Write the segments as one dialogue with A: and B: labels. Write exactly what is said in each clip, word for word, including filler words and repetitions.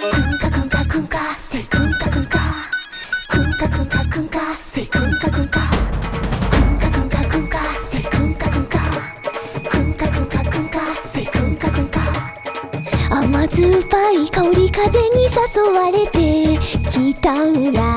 A: 甘酸っぱい香り風に誘われてきたんや。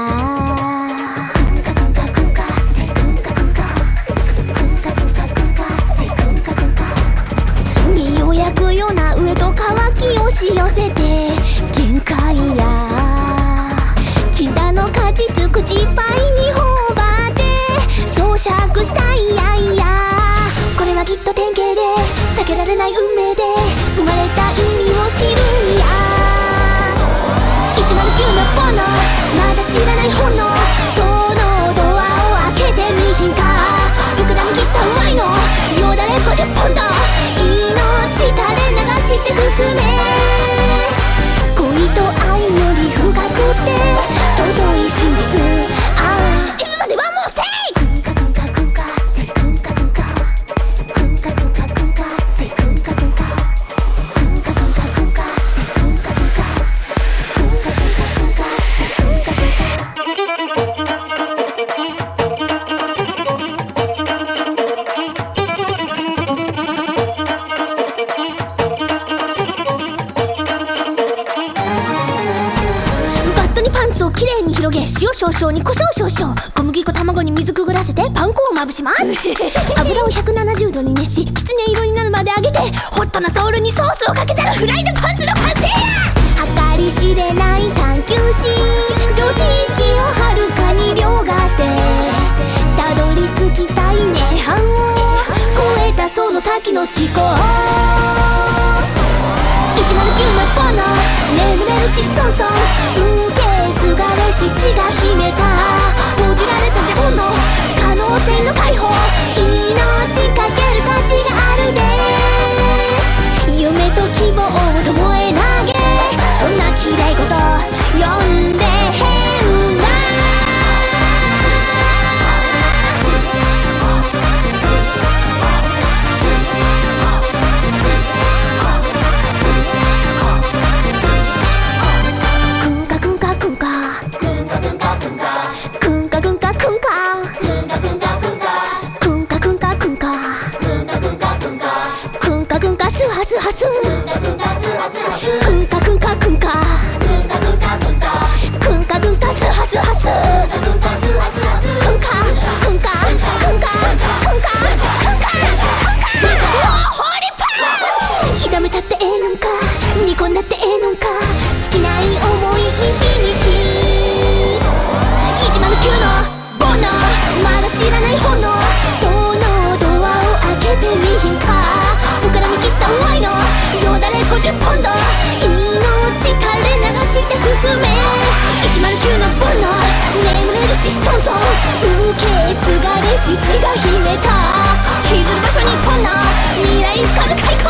A: 身を焼くような上と乾き押し寄せて限界や。禁断の果実口いっぱいに頬張って咀嚼したいやいや。これはきっと典型で避けられない運命で生まれた意味を知るんや。いちまるきゅうの炎、まだ知らない炎、そのドアを開けてみひんか。膨らみきったワイのよだれごじゅっポンド、命垂れ流して進め。恋と愛より深くて尊い真実。ああ今まではもうせい。きれいに広げ、塩少々に胡椒少々、小麦粉卵に水くぐらせてパン粉をまぶします油をひゃくななじゅうどに熱し、きつね色になるまで揚げて、ホットなソールにソースをかけたらフライドパンツの完成や。計り知れない探求心、常識をはるかに凌駕してたどり着きたい涅槃を超えたその先の思考。いちまるきゅうの炎、眠れるしそんそん、受け継がれし血が秘めた閉じられた邪悪の可能性の解放。命かける価値があるで。夢と希望を共へ投げ、そんな綺麗事呼んで変だ。スハスくんかくんかくんかくんかくんかスハスハスくんかくんかくんかくんかくんかホーリーパン。炒めたってええのんか、煮込んだってええのんか、尽きない想いインフィニティ。いちまるきゅうのボノ、まだ知らない炎、そのドアを開けてみひんか。膨らみきったワイのよだれごじゅっポンド、命垂れ流して進め。いちまるきゅうのボンの眠れるしそんそん、受け継がれし血が秘めた。引きずる場所日本の未来つかむ開口。